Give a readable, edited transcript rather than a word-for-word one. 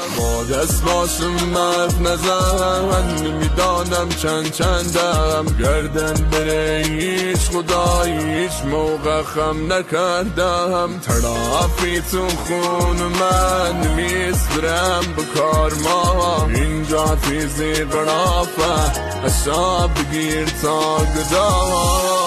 با دست باشم مرد نزن، نمیدانم چندم گردن بره هیچ خدایی هیچ موقع خم نکردم. ترافی تو خون من میسپرم به کار ما، اینجا تیزی قرافه حساب بگیر تا گدا.